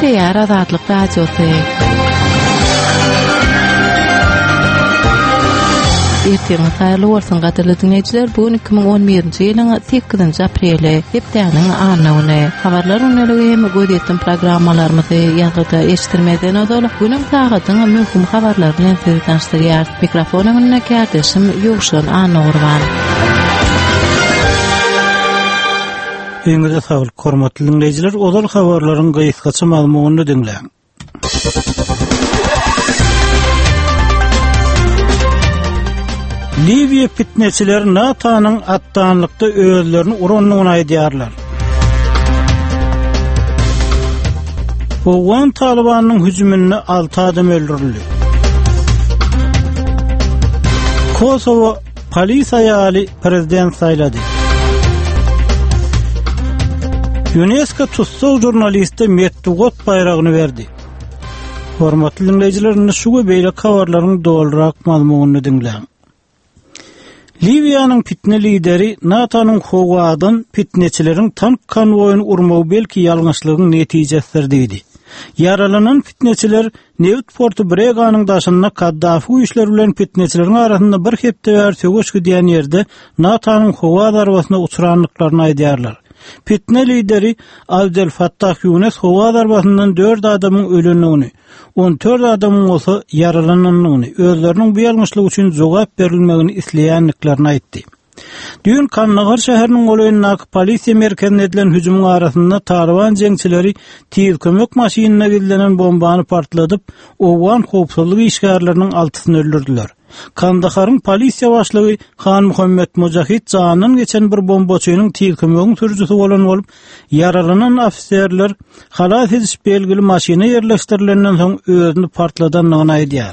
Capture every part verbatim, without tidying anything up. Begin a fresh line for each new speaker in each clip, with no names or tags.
Gepleýär Azatlyk Radiosu. Erteňiz haýrly bolsun gaderly dinleýijiler. Bugün iki ming on birinji ýylyň sekizinji apreli hepdeniň anyny habarlar unaly hem gözetdim programmalarymyzy ýa-da eşitirmeden ozal. Günüň sahatyň möhüm habarlar bilen sizi tanıştyrýar. Mikrofonyň näkärdeşim Ýuşan Anurwan.
Eňize sağlyk hormatly dinleýijiler, ozal habarlaryň gysgaça maglumatyny dinleň. Liviya fitneçiler NATO'nun attanlıkta özlerini uranlığına ediyarlar. Afgan Taliban'ın hücumunu altı adam öldürüldü. Kosova polis ayali prezident sayladı. UNESCO tutsal jurnalisti Mettugot bayrağını verdi. Hormatly dinleýijiler, şu beýle habarlaryň dolrak maglumatyny dinleň. Liviýanyň fitne lideri NATO'nun howadan fitneçileriň tank konvoyuny urmagy belki ýalňyşlygyň netijesidir dedi. Yaralanan fitneçiler Nevt portu Breganyň daşyna Kaddafi güýçleri bilen fitneçileriň arasynda bir hepde bäri sögüş gidýän ýerde NATO'nun howa darbasyna uçuranlyklaryny aýdýarlar. Fitne lideri Abdel Fattah Yunus howa darbasyndan dört adamyň ölenini, on dört adamyň bolsa yaralananyny, özleriniň bu ýalňyşlyk üçin jogap berilmegini isleýänliklaryny aýtdy. Dün Kannagar şäheriniň goýunyna polisiýa merkezine edilen hüjumyň arasynda Taliban jeňçileri tiz kömek maşynyna gidilenen bombany partladyp, Afgan howpsuzlyk işgärleriniň altysyny öldürdiler. Kandaharın polisiýa başlygy Han Muhammed Mujahid janyny geçen bir bombaçynyň tiz kömegiň sürüjüsi bolan bolup, yaralanan ofisiýerler halat edip belgili maşyna ýerleşdirilenden soň özüni partladanyny aýdýar.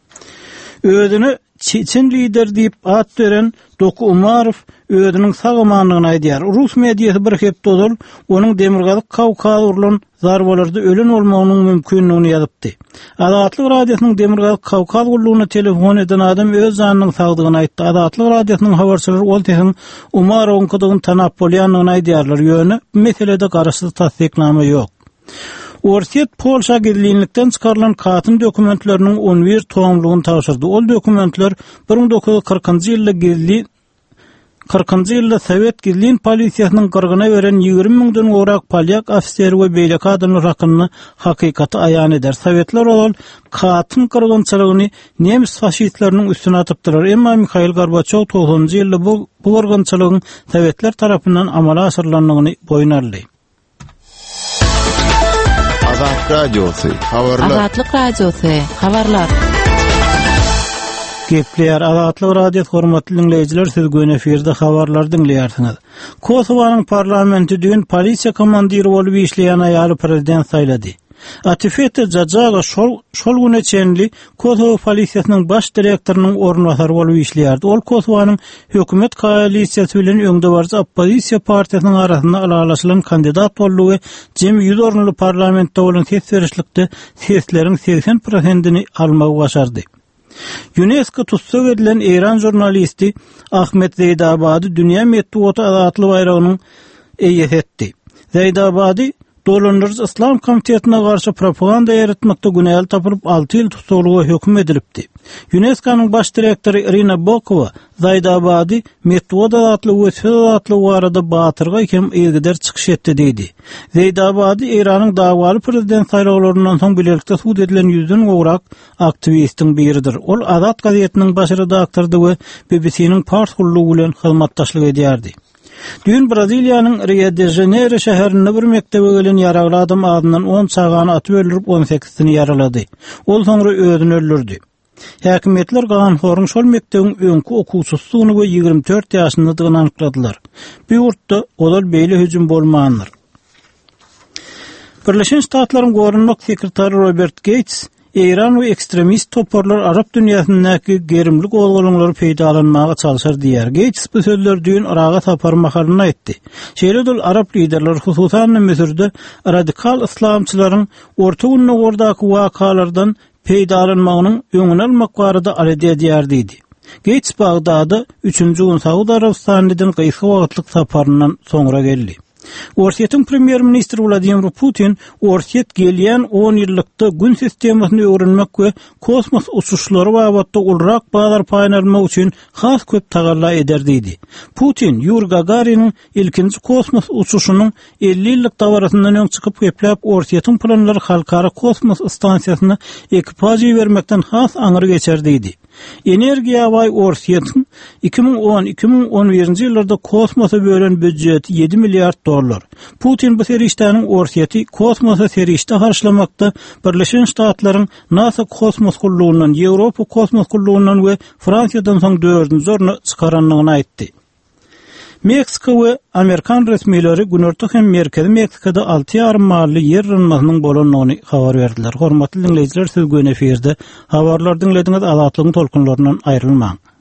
Özüni Çeçen lider diýip at beren Doku Umarov özüniň sagmanlygyny aýdýar. Rus mediýasy bir hep dozul onuň Demirgazyk Kawkaz urulan zarbalarda ölen bolmagynyň mümkinligini ýazypdy. Azatlyk radiosynyň Demirgazyk Kawkaz gurulugyna telefon eden adam öz janynyň sagdygyny aýtdy. Azatlyk radiosynyň habarçylary ol tehin Umarowyň kydygyny tanap bolýanyny aýdýarlar. Ýöne meselede garaşsyz tasdikname ýok. Orset Polşa gizlilikden çıkarılan katın dokumentlerinin on bir toğumluğunu tavşırdı. Ol dokumentler bir bin dokuz yüz kırkıncı ýylda gizli kırkıncı ýylda Sowet gizlin polisiýasynyň gyrgyna beren ýigirmi miňden gorak polyak ofiseri we beýleki adamlar hakyny hakykaty aýan eder. Sowetler ol katın gyrgynçylygyny nemis faşistleriniň üstüne atypdylar. Emma Mikhail Gorbaçow toğuzunçy ýylda bu bu gyrgynçylygyň Sowetler tarapyndan amala aşyrylanlygyny boýnarly.
Azatlyk Radiosu, habarlar.
Azatlyk Radiosu, habarlar.
Gepleýär Azatlyk Radio hormatly dinleýijiler, siz göň eferde habarlar dinleýärsiňiz. Kosowanyň parlamenti dün polisiýa komandiri bolup işleýän aýaly prezident saýlady. Atifete Jajaga şol şol güne çenli Kosovo polisiýasynyň baş direktorynyň ornwasary bolup işleýärdi. Ol Kosowanyň hökümet koalisiýasy bilen öňde barjy opposisiýa partiýasynyň arasynda alalaşylan kandidat boldugy jem ýüz orunly parlamentde bolan ses berişlikde sesleriň seksen prosentini almagy başardy. UNESCO tutsak edilen İran jurnalisti Ahmet Zeydabadi dünýä medeniýeti azatlyk bayragynyň eýet etdi. Zeydabadi Dolandırıcı İslam Komitetine karşı propaganda yaratmakta günahal tapılıp altı yıl tutukluğa hüküm edilipdi. UNESCO'nun baş direktörü Irina Bokova, Zaydabadi, Metod adatlı ve Söz adatlı o arada batırga iken ilgider çıkış etti dedi. Zaydabadi, İran'ın davalı prezident sayılarından son birlikte suud edilen yüzün uğrak aktivistin biridir. Ol Azat gazetinin baş redaktörü ve B B C'nin pars kulluğu ile hizmettaşlık ediyordu. Dün Braziliýanyň Rio de Janeiro şäherinde bir mektebe gelen ýaragly adam adynyň on çagany atyp öldürip on sekizini ýaralady. Ol soňra özüni öldürdi. Häkimetler Gaňhoryň şol mektebiň öňkü okuwçysyny we ýigirmi dört ýaşyndalygyny anykladylar. Bu ýurtda olal beýle hüjüm bolmandyr. Birleşen Ştatlaryň gorunmak sekretary Robert Gates İran ve ekstremist toparlar Arap dünyasındaki gerimlik olgulunları peydalanmağa çalışır diýär. Gates bu sözler dün Irak'a taparmakalyny aýtdy. Şeýle Arap liderler hususan Mesirde radikal İslamçylaryň orta günne gordaky wakalardan peydalanmagynyň öňüne almak barada arady edýär diýdi. Gates Bagdada üçüncü gün Saudi Arabistanyň gysga wagtlyk saparyndan soňra geldi. Orsiýetin premier ministri Vladimir Putin Orsiýet gelýän on ýyllykda gün sistemasyny öwrenmek we kosmos uçuşlary babatda ulrak bazar paýnalmak üçin has köp tagalla ederdi. Putin Yuri Gagarin'in ilkinji kosmos uçuşunyň elli ýyllyk dawarasyndan öň çykyp geplep Orsiýetin planlary halkara kosmos stansiýasyna ekipaj bermekden has aňyry geçerdi. Energiýa we Orsiýetin iki ming on iki ming on birinji ýyllarda kosmosa bölen büdjeti yedi milliard dollar. Putin bu serişdäniň Orsiýeti kosmosa serişde harçlamakda Birleşen Ştatlaryň NASA kosmos gullugundan, Ýewropa kosmos gullugundan we Fransiýadan soň dördünji orny çykaranlygyny aýtdy. Meksika we Amerikan resmiýetleri Günorta hem Merkezi Meksikada altı ýarym mally yer rynmagynyň bolanyny habar berdiler. Hormatly dinleýijiler, söz güne eferde habarlar dinlediňiz, azatlygyň tolkunlaryndan aýrylmaň.